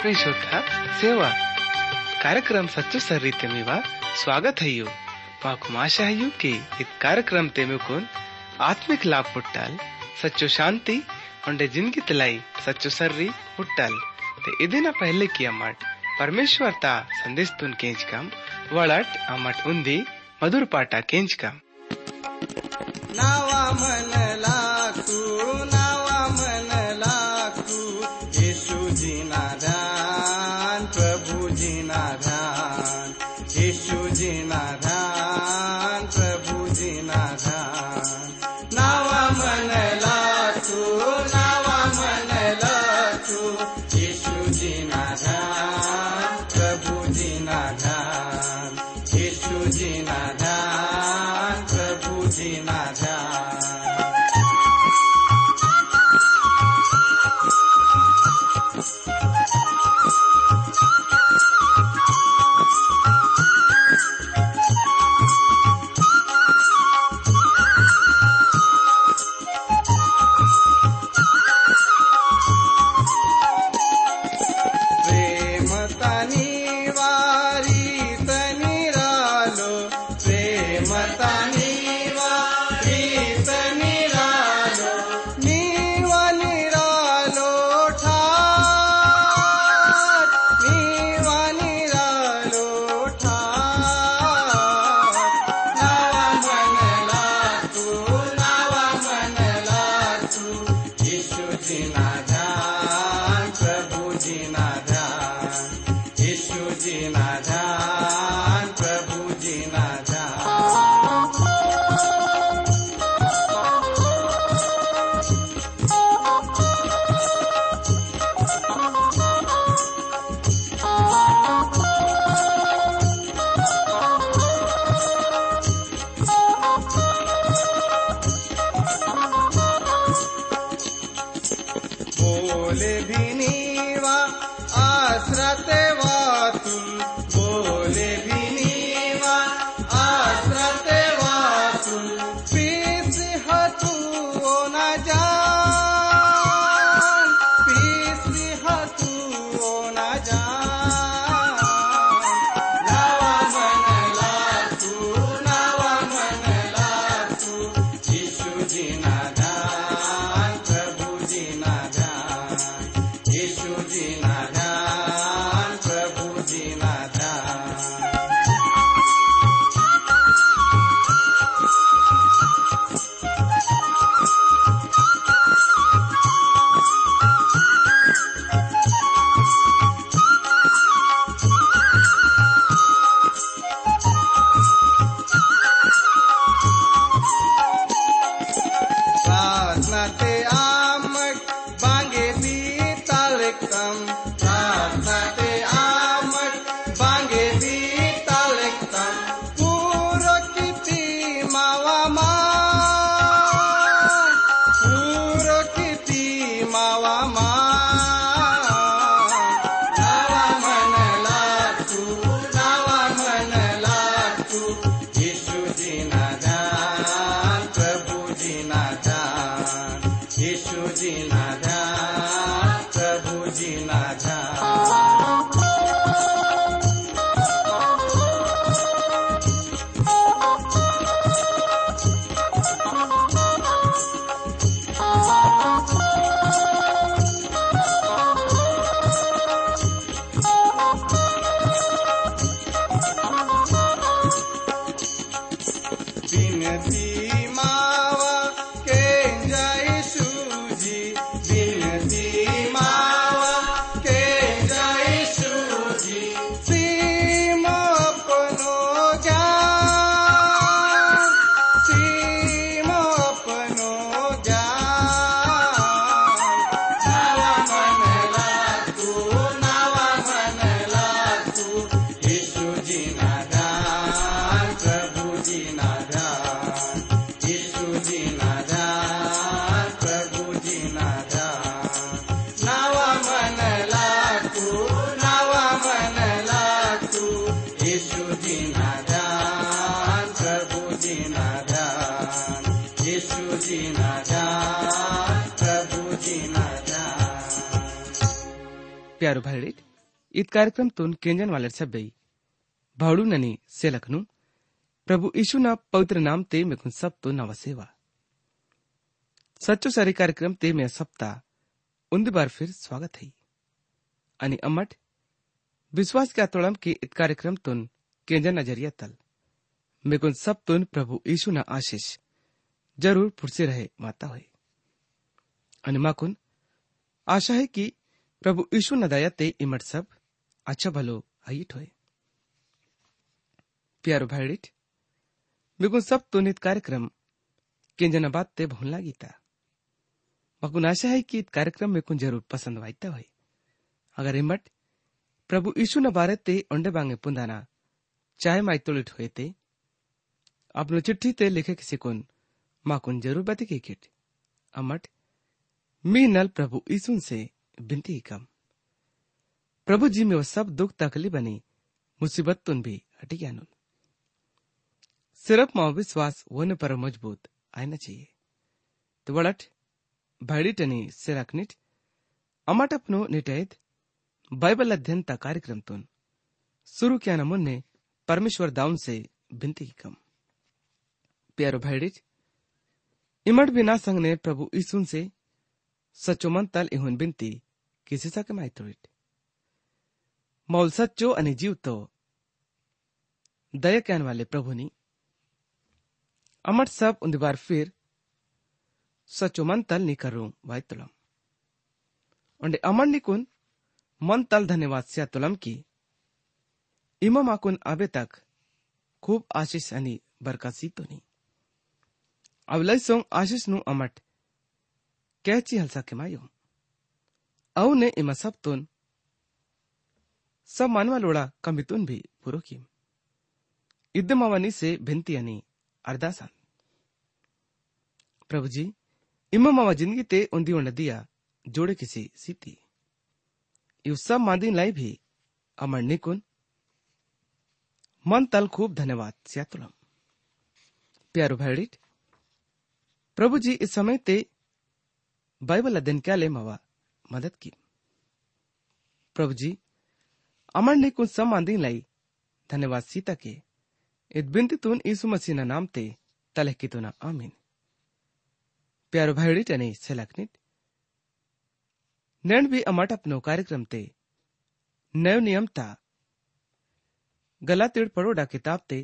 आठवीं शोधा सेवा कार्यक्रम सच्चो सर्री तेमीवा स्वागत है यू माकू आशा है यू कि इत कार्यक्रम तेमुकुन आत्मिक लाभ पुट्टाल सच्चो शांति उंडे जिंदगी तलाई सच्चो सर्री पुट्टाल ते इदिना पहले की अम्मट परमेश्वर ता संदेश तुन केंचकम वळट अम्मट उंदी मधुर पाटा केंचकम नावा मन लागू यीशु जी ना ध्यान प्रभु जी ना ध्यान यीशु जी ना ध्यान प्रभु जी ना ध्यान नावा मन लागू यीशु जी ना ध्यान प्रभु जी ना ध्यान यीशु जी ना ध्यान प्रभु जी ना ध्यान प्यारो भाई इत कार्यक्रमतून केंजन वाले सभ्य भावड़ू ननी सेलकनु प्रभु यीशु ना पवित्र नाम ते मेकुन सब तो नवसेवा सच्चो सारे कार्यक्रम ते में सप्ताह उन्दी बार फिर स्वागत है आणि अम्मट विश्वास के आतोड़म के इत कार्यक्रम तुन केंजन नजरिया तल मेकुन सब तुन प्रभु यीशु ना आशीष जरूर फुर्से रहे माता हुए आणि माकुन आशा है कि प्रभु यीशु न दया ते इमट सब अच्छा भलो हईट होए प्यारो भाईडिट मेकुन सब तुन इत कार्यक्रम केंजन बात ते भूलना गीता मकुन आशा है कि इत कार्यक्रम मेकुन जरूर पसंद वाईता हुए अगर इमट प्रभु यीशु न बारे ते ओंडे बांगे पुंदाना चाहे माइतोलिट हुए ते अपनो चिट्ठी ते लिखे किसी कुन माकुन जरूर बती की किट अमट मी नल प्रभु यीशु से बिनती कम प्रभु जी में वो सब दुख तकलीफ बनी मुसीबत तुन भी हटी ज्ञानुन सिर्फ माओ विश्वास होने पर मजबूत आना चाहिए तो वड़ट भाईडिटनी सिरकनिट अमट अपनो निटेद बाइबल अध्ययन ता कार्यक्रम तुन शुरू किया न मुन्ने परमेश्वर दाउन से बिनती कम प्यारो भाईडिट इमट बिना संग ने प्रभु यीशु से सच्चो मन तल इहुन बिनती किसी सा के माइतोइट मौल सच्चो अनि जीव तो दया कहन वाले प्रभु नी अमट सब उन बार फिर सच्चो मन तल नी करूं वाइतुलम उन्डे अमर निकुन मन तल धन्यवाद से तुलम की इमा माकुन अबे तक खूब आशीष अनि बरकसी तो नहीं अब लइसों आशीष नु अमट कैची हलसा के मायो औ ने इमा सब तुन सब मानवा लोड़ा कमितुन भी पुरो की इद्दमावनी से भिंती अनि अरदासन प्रभु जी इमा मावा जिंदगी ते उन्दी उन्ड दिया जोड़े किसी सीती यू सब मांदी लाई भी अमर निकुन मन तल खूब धन्यवाद सियातुलम प्यारो भाईडिट प्रभु जी इस समय ते बाइबल अध्ययन क्या ले मावा मदद की प्रभु जी अमर निकुन सब मांदी लाई धन्यवाद सीता के इत बिनती तुन यीशु मसीह ना नाम ते तलह की तुना आमीन प्यारो भाईडिट ने सेलकनिट नैन भी अमट अपनो कार्यक्रम ते नयो नियम ता गलातीड़ पड़ोडा किताब ते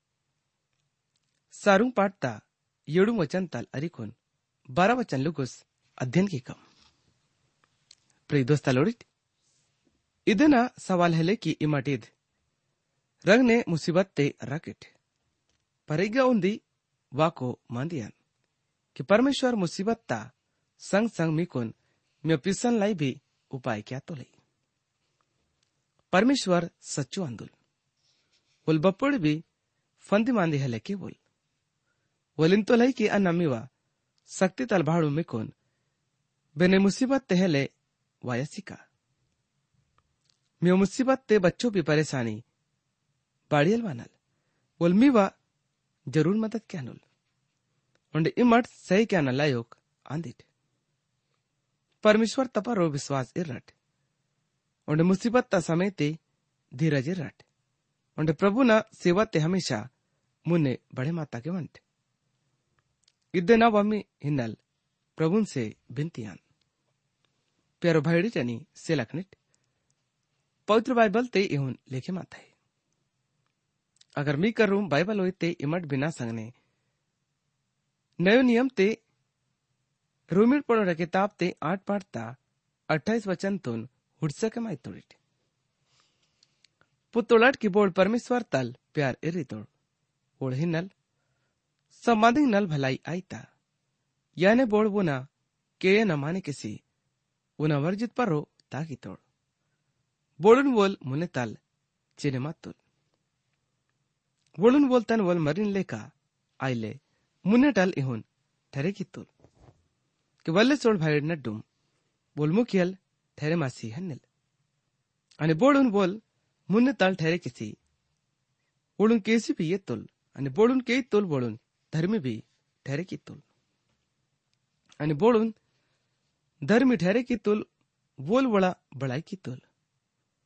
सारू पाठता येड़ू वचन तल अरिकुन 12 वचन लुगुस अध्ययन की कम प्रिय दोस्ता लोडिट इदना सवाल है कि इमटिद रंग ने मुसीबत ते रकिट परिगा उन्दी वाको मांदियन कि परमेश्वर मुसीबत ता संग संग मिकुन म्यो पिसन लाई भी उपाय क्या तो ली परमेश्वर सच्चो अंदुल उल बपुड़ भी फंदी मांदी है लेके वोलिन तो लाई की अनमिवा शक्ति तलभाड़ू मिकुन बेने मुसीबत तेहले वायसिका म्यो मुसीबत ते बच्चों भी परेशानी बाड़ियल वानल बोल मीवा जरूर मदद क्या नुल उन्हें इमट सही क्या न लायोक आंदिट परमेश्वर तपारो विश्वास इरट उन्हें मुसीबत ता समय ते धीरज इरट उन्हें प्रभु ना सेवा ते हमेशा मुन्ने बड़े माता के वंट इद्दे ना वमी हिन्नल प्रभु से बिनतियान प्यारो भाईडी टनी सेलकनिट पवित्र बाइबल ते इहुन लेखे माता है अगर मी करूं बाइबल होते ते इमट बिना संगने नयो नियम ते रोमिर पढ़ो किताब ते 8 पाठता 28 वचन तुन हुडसा के माई तोड़िट पुतोलट की बोल परमेश्वर तल प्यार इरी तोड़ ओढ़ हिन्नल समाधिंग नल भलाई आईता याने बोल वो ना के न माने किसी उना वर्जित पर रो ताकि तोड़ बोलुन बोल मुने तल चिने मत तुल बोलुन बोल तन बोल मरिन लेका आइले मुने टल इहुन ठहरे की तुल कि वल्ले सोड़ भाई नड्डुम बोल मुखियल ठहरे मासी हन्निल अने बोलुन बोल मुन्ने तल ठहरे किसी बोलुन केसी भी ये तुल अने बोलुन के तुल बोलुन धर्मी भी ठहरे की तुल अने बोलुन धर्मी ठहरे की तुल बोल बड़ा बड़ाई की तुल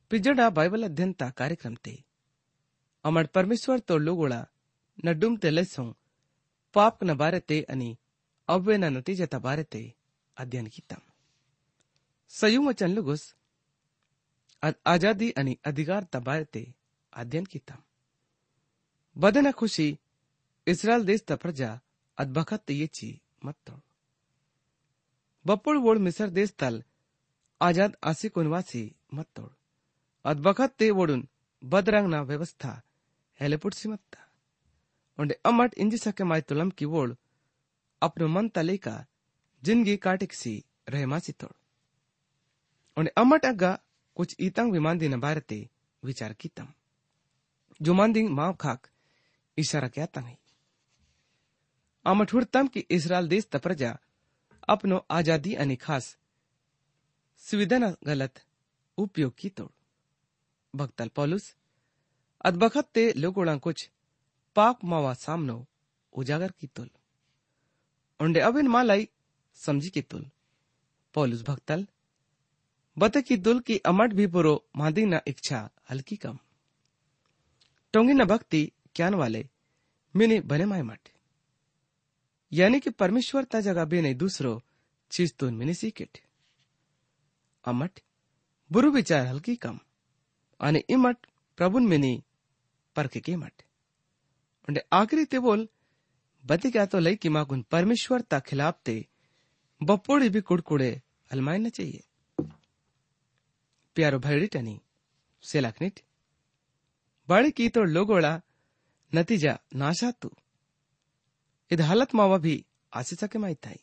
पिजड़ा बाइबल अध्ययन ता कार्यक्रम ते अमर परमेश्वर तो लोगोड़ा न डूमते लेसों पाप न बारे ते अनि अव्वे न नतीजता बारे ते अध्ययन कीता। सयू वचन लुगुस आजादी अनि अधिकार ता बारे ते अध्ययन कीता। बदना खुशी इस्राएल देश ता प्रजा अद्भखत येची मत्तो बप्पोड़ वोड़ मिस्र देश तल आजाद आसी कुनवासी मत्तोड़ अद्भखत ते वोड़ुन बदरंग ना व्यवस्था हेलेपुटसी मत्ता उन्डे अमट इंजी सके माय तुलम की वोड़ अपनो मन तलेका जिंदगी काटिकसी रहमासी तोड़ उन्डे अमट अग्गा कुछ ईतंग विमानदी न बारते विचार कीतम जो मांदिंग माव खाक इशारा क्या तंग अमट हुड़तम की इस्राएल देश ता प्रजा अपनो आजादी अनि खास सुविधा न गलत उपयोग की तोड़ भक्तल पौलुस अदबखत ते लोगोड़ा कुछ पाक मावा सामनो उजागर की तुल उन्डे अब इन मालाई समझी की तुल पौलुस भक्तल बते की तुल की अमट भी पुरो मादी न इच्छा हल्की कम टोंगी न भक्ति क्यान वाले मिनी बने माय मट यानी कि परमेश्वर ता जगह बेने दूसरो चीज तुन मिनी सीकेट अमट बुरु विचार हल्की कम अने इमट प्रभुन मिनी परखे के मट उन्डे आखिरी ते बोल बती क्या तो लई कि माकुन परमेश्वर ता खिलाफ ते बप्पोड़ी भी कुड़कुड़े अलमाय न चाहिए। प्यारो भैडी टनी सेलाकनिट बड़ी की तो लोगोड़ा नतीजा नाशा तू इध हालत मावा भी आसी सके माई थाई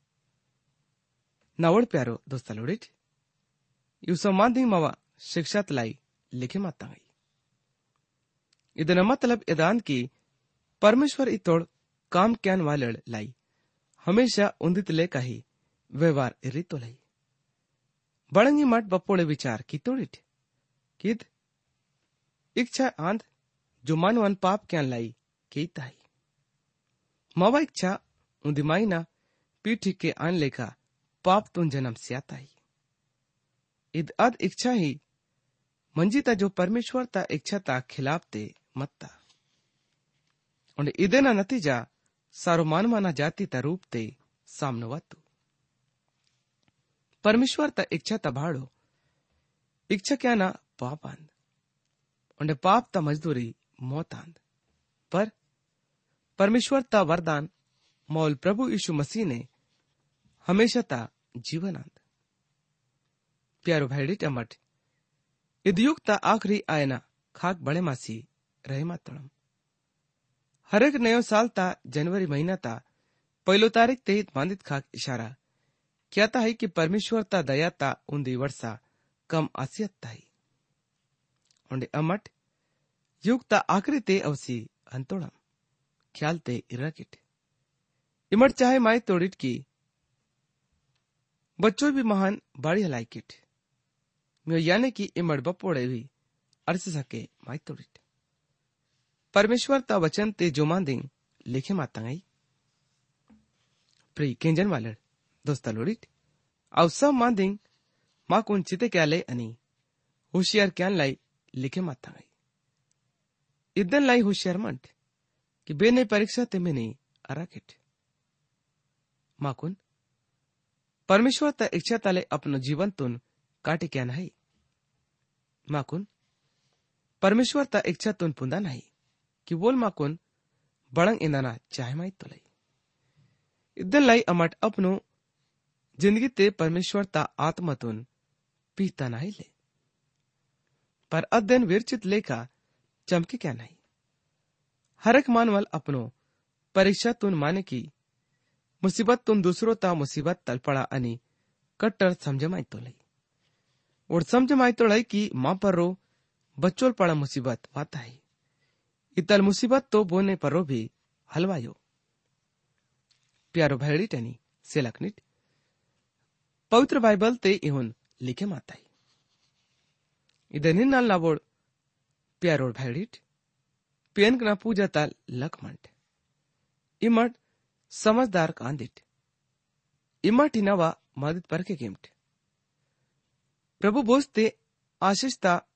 नावड़ प्यारो दोस्ता लोडिट यू सम्मानदिंग मावा शिक्षा तलाई लिखे माता गई इधन मतलब इदान की परमेश्वर इतोड़ काम क्यान वालड़ लाई हमेशा उन्दित ले का ही व्यवहार इरितो लाई बड़ंगी मट बप्पोड़े विचार की तोड़िट किद इच्छा आंध जो मानवन पाप क्यान लाई की ताई मावा इच्छा उन्दिमाई ना पीठी के आन लेखा पाप तुन जन्म स्याताई इद अद इच्छा ही मंजिता जो परमेश्वर ता इच्छा ता खिलाफ ते मत्ता और इदेना नतीजा सारो मानवाना जाति ता रूप ते सामनो वातु परमेश्वर ता इच्छा ता भाड़ो इच्छा क्या ना पाप आंद और पाप ता मजदूरी मौत आंद पर परमेश्वर ता वरदान मौल प्रभु यीशु मसीह ने हमेशा ता जीवन आंद। प्यारो भाईडी टमट इदयुग ता आखिरी आयना खाक बड़े मासी रहे मातड़म हरेक नयो साल ता जनवरी महीना ता पहलो तारीख ते मांदित खाक इशारा क्या ता है कि परमेश्वर ता दया ता उन्दी वर्षा कम आसियत ताई उन्डे अमट युग ता आखिरी ते अवसी अंतोड़म ख्याल ते इराकिट इमट चाहे माय तोड़िट की बच्चों भी महान बाड़ी हलाई किट मैं यानी कि इमड़ बप्पोड़े भी अर्स सके माई तोड़िट परमेश्वर ता वचन ते जो मांदिंग लिखे माता गई प्री केंजन वालड़ दोस्ता लोड़िट आउ सब मांदिंग मां कुन चिते क्या ले अनि होशियार क्यान लाई लिखे माता गई इदन लाई होशियार मंट कि बेने परीक्षा ते में नहीं अराकिट मां कुन परमेश्वर ता इच्छा ताले अपनो जीवन तुन काटे क्या नहीं माकुन परमेश्वर ता इच्छा तुन पुंदा नहीं कि बोल माकुन बड़ंग इंदाना चाहे माई तो लाई इदन लाई अमट अपनो जिंदगी ते परमेश्वर ता आत्मा तुन पीता नहीं ले पर अध्ययन विरचित लेका चमके क्या नहीं हरक मानवल अपनो परीक्षा तुन माने की मुसीबत तुम दूसरों ता मुसीबत तल पड़ा अनि कट्टर समझमाई तो लई और समझमाई तो लई की मां पर रो बच्चों पड़ा मुसीबत वाता है इतल मुसीबत तो बोने पर रो भी हलवायो। प्यारो भैडी टनी सेलकनिट पवित्र बाइबल ते इहुन लिखे माता है इधर नाल लावोड़ प्यारो भैडीट पेन ना पूजा ताल लकमंट इमट समझदार कांदिट इमट नवा मदद पर के गिम्ट प्रभु बोस्ते आशीष ता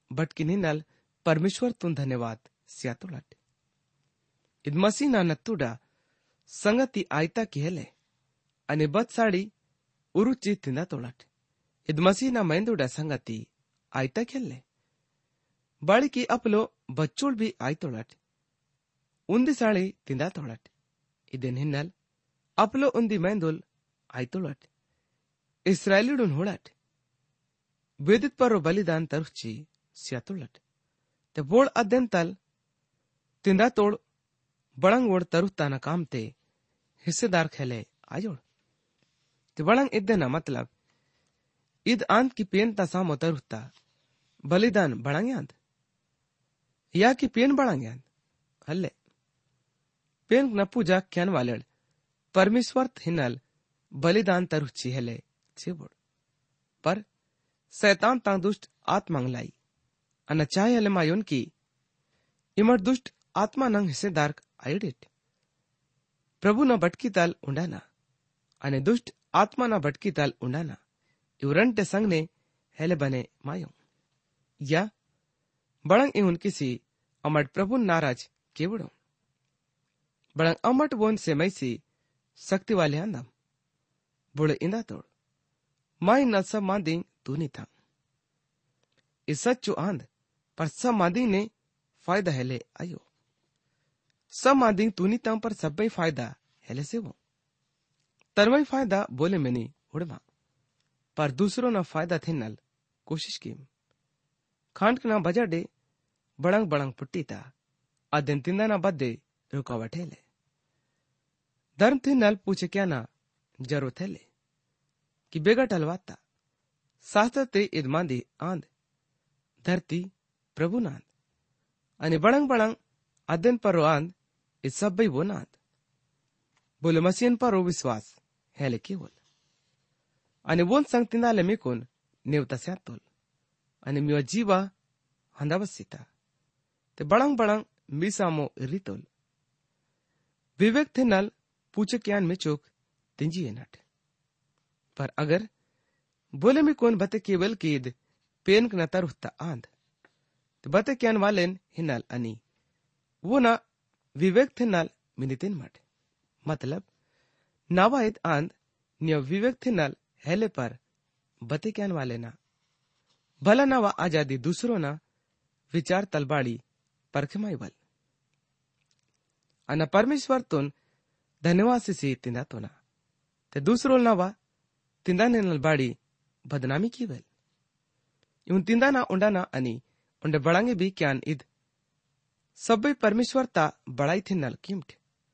भटकी निनल परमेश्वर तुम धन्यवाद स्यातुलट इद मसीना नत्तुडा संगति आयता किहले अने बत्साड़ी उरुचि तिंदा तोलट इद मसीना मैंदुडा संगति आयता खेले बाड़ी की अपलो बच्चोल भी आय तोलट उन्दी साड़ी तिंदा तोलट इदेन हिन्नल अपलो उन्दी मैंदुल आय तोलट इस्राएलीडुन होलट वेदित परो बलिदान तरुची स्यातुलट ते बोल अध्यन तल तिंदा तोड़ बड़ंग वोड़ तरुता न काम ते हिस्सेदार खेले आयोड़ ते बड़ंग इद्देना मतलब इद आंत की पेन ता सामो तरुता बलिदान बड़ंग यांद या की पेन बड़ंग यांद हल्ले पेन न पूजा क्यान वालेड परमेश्वर हिनल बलिदान तरुची हेले छेबोड़ पर शैतान ता दुष्ट आत्मांग लाई अन चाहे हले मायोन की इमर दुष्ट आत्मा नंग हिस्सेदार आयोडेट प्रभु न भटकी ताल उंडाना अने दुष्ट आत्मा न भटकी ताल उंडाना इवरंटे संग ने हेले बने मायो या बड़ंग इहुन किसी अमट प्रभु नाराज केवड़ो बड़ंग अमट वोन से मैसी शक्ति वाले आंदम बुड़े इंदा तोड़ माई न सब मांदी तू नहीं था इस सच्चो आंद पर सब मांदी ने फायदा हेले आयो सब मांदी तू नहीं था पर सब भाई फायदा हेले से वो तरवाई फायदा बोले मैंने उड़वा पर दूसरों ना फायदा थे नल कोशिश की खांड ना बजा डे बड़ंग बड़ंग पुट्टी था अदन तिंदा ना बदे रुकावट हेले धर्म थे नल पूछे क्या ना जरूरत हेले कि बेगा टलवाता शास्त्र ते इदमांदी आंद धरती प्रभु नांद अने बड़ंग बड़ंग अदन परो आंद इस सब भाई वो नांद बोले मसीहन परो विश्वास हेले की बोल अने वोन संग तिंदाले मिकोन नेवता स्यातोल अने मिवा जीवा हंदावसिता ते बड़ंग बड़ंग मिसामो रितोल विवेक थे नल पूछे क्यान में चोक तिंजी नट पर अगर बोले में कौन बते केवल कीद पेन न तरुता आंद तो बते क्यान वालेन हिनल अनी वो ना विवेक थे नल मिनितिन मट मतलब नावायद आंद नियो विवेक थे नल हेले पर बते क्यान वाले ना भला नवा आजादी दूसरों ना विचार तलबाड़ी परखमाई बल अना परमेश्वर तुन धन्यवाद से तिंदा तो ना ते दूसरों नवा तिंदा ने नलबाड़ी बदनामी की बल यूं तिंदा ना उंडाना अनी उंडे बड़ांगे भी क्यान इद सब परमेश्वर ता बड़ाई थे नल कीमठ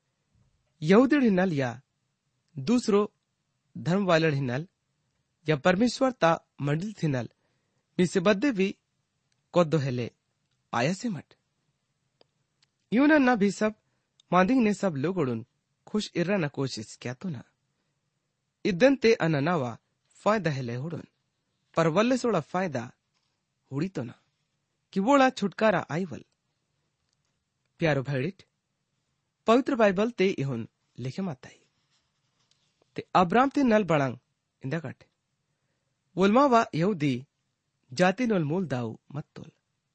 यहूदी नल या दूसरो धर्म वाले नल या परमेश्वर ता मंडल थी नल मिसे बदे भी कोदो हेले आया से मट यूं ना भी सब मांदिंग ने सब लोगों खुश इर्रा न कोशिश क्या तो ना इदन ते अननावा फायदा हेले हुडन पर वल्ले सोड़ा फायदा हुड़ी तो ना कि वोड़ा छुटकारा आईवल प्यारो भाईडिट पवित्र बाइबल ते इहुन लिखे माताई ते अब्राम ते नल बड़ंग इंदा काटे वोलमावा यहूदी जाति नल मूल दाऊ मत तोल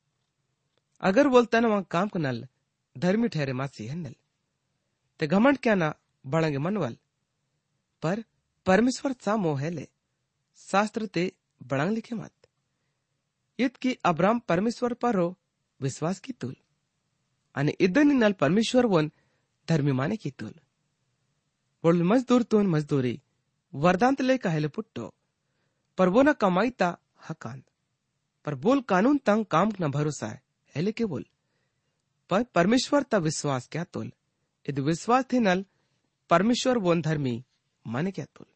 अगर वोलता न काम को नल धर्मी ठहरे मासी है नल ते घमंड क्या ना बड़ंगे मनवल पर परमेश्वर सामो हेले शास्त्र ते बड़ंग लिखे मत इत की अब्राम परमेश्वर पर रो विश्वास की तुल अने इदनी नल परमेश्वर वन धर्मी माने की तुल बोल मजदूर तुन मजदूरी वरदांत ले कहेले पुट्टो पर वो न कमाईता हकान पर बोल कानून तंग काम न भरोसा है हेले के बोल पर परमेश्वर ता विश्वास क्या तुल इद विश्वास थे नल परमेश्वर बोन धर्मी माने क्या तुल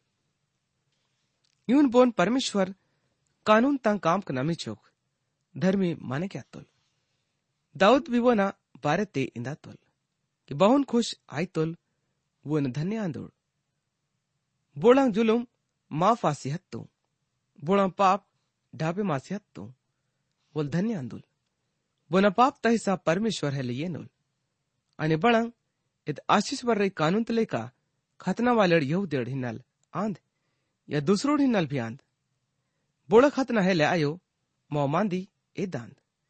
यून बोन परमेश्वर कानून तंग काम का नमी चोक धर्मी माने क्या तुल दाऊद भी वो ना बारे ते इंदा तुल कि बहुन खुश आई तुल वो न धन्य आंदोड़ बोला जुलुम माफ आसी हत्तू बोला पाप ढाबे मासी हत्तू बोल धन्य आंदुल बोना पाप तहिसा परमेश्वर है लिए नोल अने बड़ंग इत आशीष वर रही कानून तले का खतना वाले यहूदेड़ हिन्नल आंध या दूसरों हिन्नल भी आंध बोला खतना है ले आयो मौ मांदी ए दांद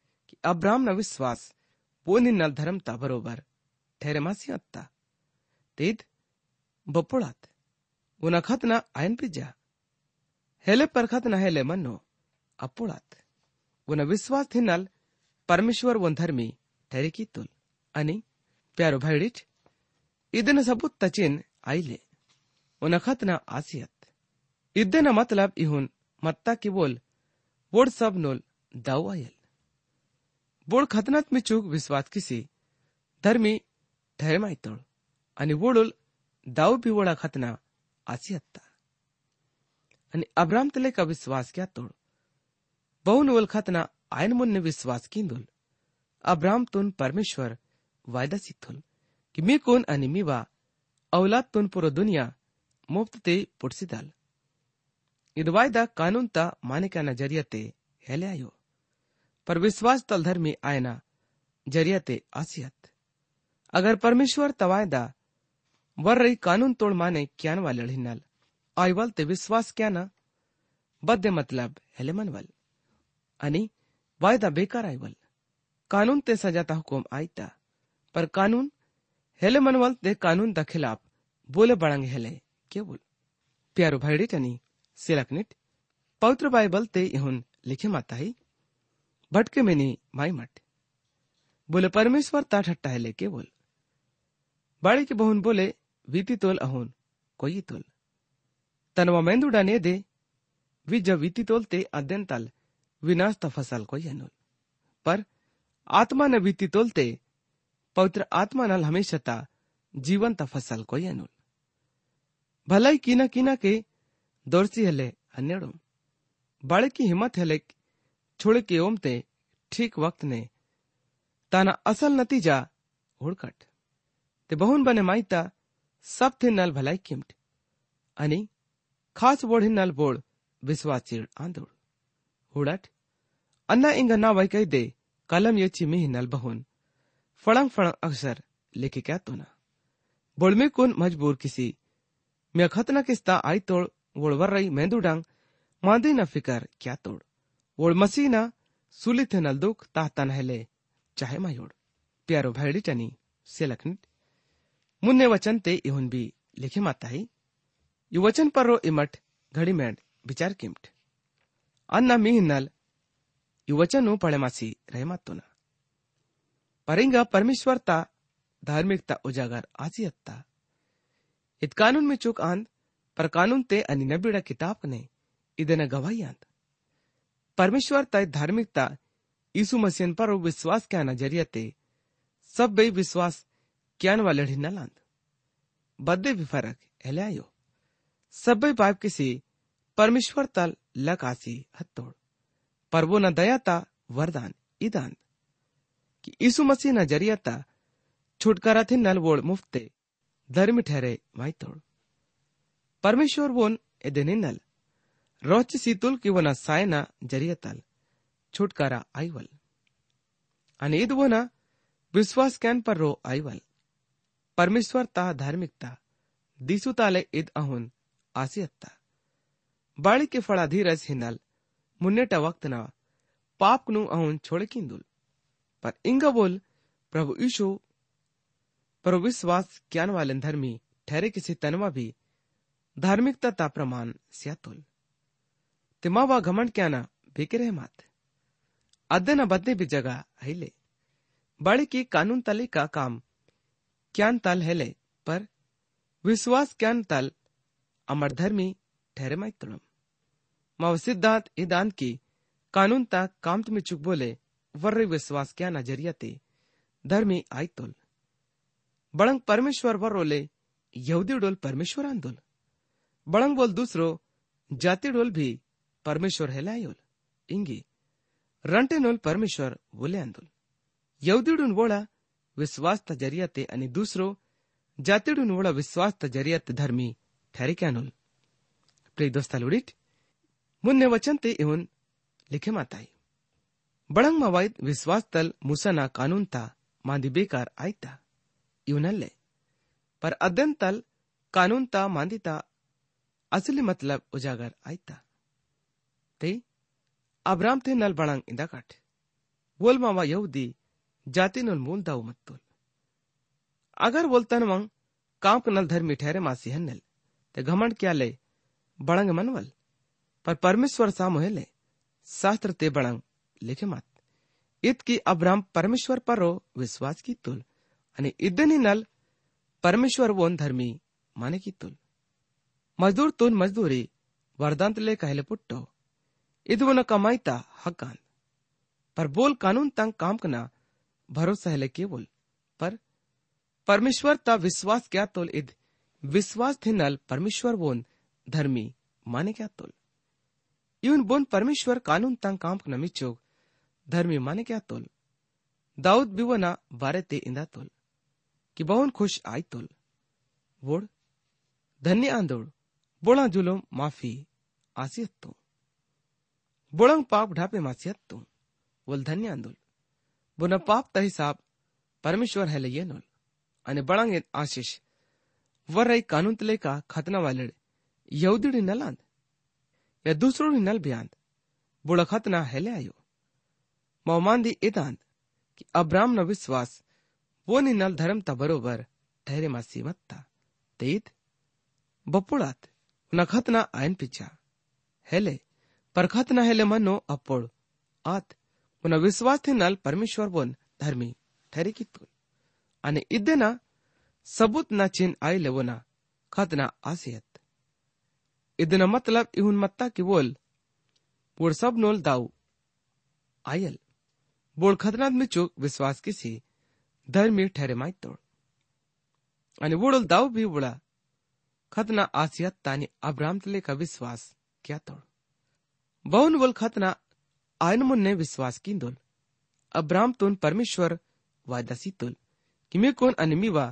अब्राम न विश्वास पोनिन्नल धर्मता बरोबर ठेरेमासी अत्ता तेद बपोळात उनखत न आयन पिजा हेले परखत न हेले मनो अपोळात उन विश्वास थिन्नल परमेश्वर वन धर्मी ठहरे की तुल अनि प्यारो भाईडिच इदन सबूत तचिन आईले उनखत न आसियत इदन मतलब इहुन मत्ता की बोल बोड सब नोल दाऊ आयल बोड खतनत में चूक विश्वास किसी धर्मी ठहरे माई तोड़ आणि वोडोल दाऊ भी वोडा खतना आसियत्ता आणि अब्राम तले का विश्वास क्या तोड़ बहुन वोल खतना आयन मुन्ने विश्वास किंदुल अब्राम तुन परमेश्वर वायदा सिथुल कि मी कोण आणि मी वा औलाद तुन पुरो दुनिया मुफ्त ते पुटसिदाल इद वायदा कानून ता माने का नजरियते हेले आयो पर विश्वास तल धर्मी आयना जरियते आसियत अगर परमेश्वर तवायदा वर रही कानून तोड़ माने क्यान वाले हिन्नल आईवल ते विश्वास क्या न बद्दे मतलब हेले मनवल अनि वायदा बेकार आईवल कानून ते सजाता हुकुम आईता पर कानून हेले मनवल ते कानून दा खिलाफ बोले बड़ंग हेले केवल प्यारो भाईडी टनी सिलकनिट पवित्र बाइबल ते इहुन लिखे माता ही भटके मेनी माई मट बोले परमेश्वर ता ठट्टा हेले केवल बाड़ी के बहुन बोले वीती तोल अहुन कोई तोल तनवा मेंदुडा ने दे वी जब वीती तोलते अध्ययन तल विनाश ता फसल कोई अनुल पर आत्मा न वीती तोलते पवित्र आत्मा नल हमेशा ता जीवन ता फसल कोई अनुल भलाई कीना कीना के दौरसी हले अन्यड़ो बाड़े की हिम्मत हले छोड़े के ओमते ठीक वक्त ने ताना असल नतीजा हुड़कट ते बहुन बने माईता सब थे नल भलाई किमट अनि खास बोड़ नल बोड़ विश्वास चीड़ आंदोड़ हुड़ट अन्ना इंगा ना वही कह दे कलम ये चिमी नल बहुन फड़ंग फड़ंग अक्सर लेके क्या तो ना बोड़ में कौन मजबूर किसी मैं खतना किस्ता आई तोड़ वोड़ वर रही मेंदुडांग मांदी न फिकर क्या तोड़ वोड़ मसी ना सुली थे नल दुख ताहता नहले चाहे मायोड़ प्यारो भाईडी टनी सेलकनिट मुन्ने वचन ते इहुन भी लिखे माता ही यु वचन पर रो इमट घड़ी मेंड विचार किमट अन्ना मी नल यु वचन नु पड़े मासी रहे मातो ना परिंगा परमेश्वरता धार्मिकता उजागर आसियत्ता इत कानून में चूक आंद पर कानून ते अनि नबीड़ा किताब ने इदन गवाही आंद परमेश्वर ता धार्मिकता यीशु मसीह पर विश्वास क्या नजरिया ते सब बे विश्वास क्यान वाले न लांद बद्दे भी फर्क हेले आयो सब बाप किसी परमेश्वर तल लक आसी हत्तोड़ पर वो न दया ता वरदान इदान कि यीशु मसीह न जरिया ता छुटकारा थे नल वोड़ मुफ्ते धर्म ठहरे माई तोड़ परमेश्वर वोन एदेने नल रोच सीतुल की वना सायना जरिया तल छुटकारा आईवल अने इद वो न विश्वास कैन पर रो आईवल परमेश्वर ता धार्मिकता दिसु ताले इद अहुन आसियत्ता बाड़ी के फड़ा धीरज हिनल मुन्नेटा वक्त ना पाप नु अहुन छोड़े किंदुल पर इंगा बोल प्रभु यीशु पर विश्वास क्यान वाले धर्मी ठहरे किसी तनवा भी धार्मिकता ता प्रमाण स्यातुल तिमावा घमंड क्या ना बेके रहे मात अद्दे न बदने भी जगह हिले बाड़ी की कानून तले का काम क्यान तल हेले पर विश्वास क्यान तल अमर धर्मी ठहरे माई तुलम माव सिद्धांत इदान की कानून ता कामत में चुक बोले वर्रे विश्वास क्या नजरिया ते धर्मी आई तुल बड़ंग परमेश्वर वर्रोले यहूदी डोल परमेश्वर आंदोल बड़ंग बोल दूसरो जाति डोल भी परमेश्वर हेलायोल इंगी रंटे नोल परमेश्वर बोले आंदोल यहूदी डून वोड़ा विश्वास ता जरिया ते अनि दूसरो जाति डून वोड़ा विश्वास ता जरिया ते धर्मी ठहरे क्या नोल प्रिय दोस्ता लुड़िट मुन्ने वचन ते इहुन लिखे माताई बड़ंग मवाइद विश्वास तल मूसा ना कानून ता मांदी बेकार आईता इवनल्ले पर अध्ययन तल कानून ता मांदी ता असली मतलब उजागर आईता ते अब्राम थे नल बड़ंग इंदा काट वोल मावा यहूदी जाति नल मूल दाऊ मत्तुल अगर बोलतन मंग काम कनल धर्मी ठहरे मासी हन्नल ते घमंड क्या ले बड़ंग मनवल पर परमेश्वर सा मोहले शास्त्र ते बड़ंग लिखे मत इत की अब्राम परमेश्वर पर रो विश्वास की तुल आणि इदनी नल परमेश्वर वोन धर्मी माने की तुल मजदूर तुन मजदूरी वरदांत ले कहले पुट्टो इदवन कमाईता हकान पर बोल कानून तंग काम कना भरोसा है केवल पर परमेश्वर ता विश्वास क्या तोल इद विश्वास थे नल परमेश्वर बोन धर्मी माने क्या तोल इवन बोन परमेश्वर कानून तंग काम कना मिचोग धर्मी माने क्या तोल दाऊद बिवना बारे ते इंदा तोल कि बहुन खुश आई तोल वोड़ धन्य आंदोड़ बोला जुलम माफी आसियत तो बोलंग पाप ढापे मासियत तो बोल धन्य आंदोल बुना पाप ता हिसाब परमेश्वर है ये नोल अने बड़ंग आशीष वर रही कानून तले का खतना वाले यहूदी नलांद या दूसरों नल बयान बुड़ा खतना हेले आयो मौमांदी इदांद कि अब्राम न विश्वास वो नल धर्म ता बरोबर ठहरे मासी मत्ता तेद बपुड़ात न खतना आयन पिछा हेले पर खतना हेले मनो अपोड़ आत उन विश्वास थे नल परमेश्वर बोन धर्मी ठहरे की तुल अने इदेना सबूत ना चिन आई ले वोना खतना आसियत इदेना मतलब इहुन मत्ता की बोल बोल सब नोल दाऊ आयल बोल खतना में चुक विश्वास किसी धर्मी ठहरे माई तोड़ अने बोल दाऊ भी बुड़ा खतना आसियत तानी अब्राम तले का विश्वास क्या तोड़ बहुन बोल खतना आयन मुन्ने विश्वास की दोल अब्राम तुन परमेश्वर वायदासी तुल कि मैं कौन अनमीवा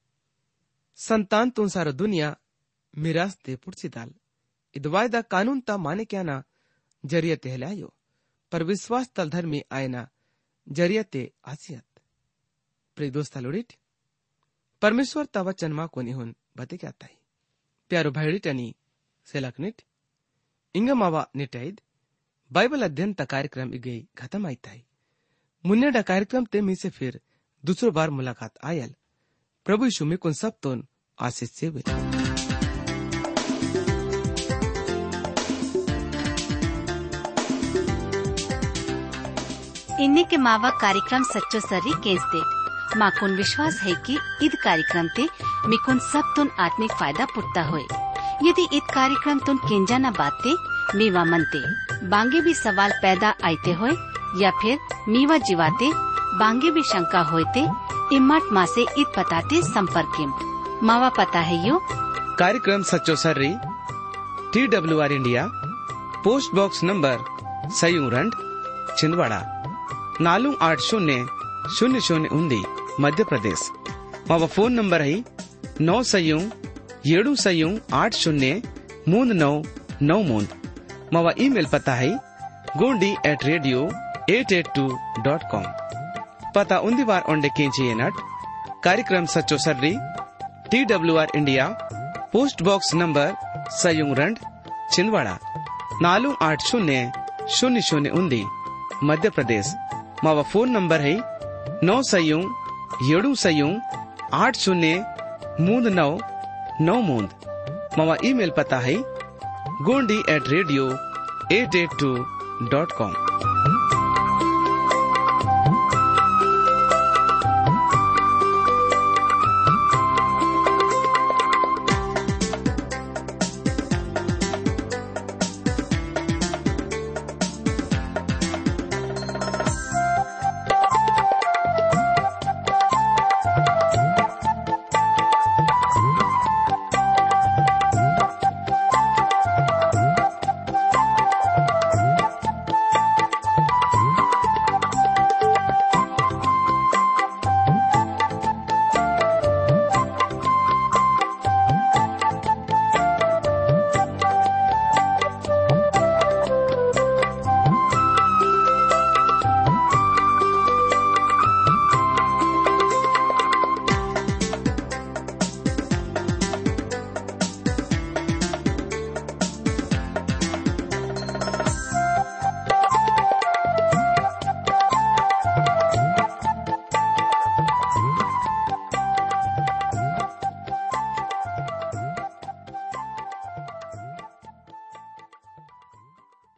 संतान तुन सारा दुनिया मिरास दे पुड़सी दाल इद वायदा कानून ता माने क्या ना जरियते हलायो पर विश्वास तल धर्मी आयना जरियते आसियत प्रिय दोस्ता लोडिट परमेश्वर ता वचन मा कोनी हुन बते क्या ताई प्यारो भाईडिटनी सेलकनिट इंगमावा निटाइद बाइबल अध्ययन ता कार्यक्रम इगई खत्म आई थाई मुन्नेडा कार्यक्रम ते मी से फिर दूसरो बार मुलाकात आयल प्रभु यीशु में कुन सब तोन आशीष से वे इन्हीं के मावा कार्यक्रम सच्चो सर्री केस दे माकुन विश्वास है कि ईद कार्यक्रम ते मिकुन सब तुन आत्मिक फायदा पुटता होए यदि ईद कार्यक्रम तुन केंजा न बाते मीवा मनते बांगे भी सवाल पैदा आते होए या फिर मीवा जीवाते बांगे भी शंका होते इम्मत माँ से ईद पताते संपर्क मावा पता है यो कार्यक्रम सच्चो सर्री TWR India post box number सयूरंड छिंदवाड़ा 480000 मध्य प्रदेश मावा फोन नंबर है 9 मावा ईमेल पता है gondi@radio882.com पता उन्दी बार ओंडे केंची नट कार्यक्रम सच्चो सर्री TWR India post box number सयूरंड छिंदवाड़ा 480000 मध्य प्रदेश मावा फोन नंबर है 9 मावा ईमेल पता है gondi@radio882.com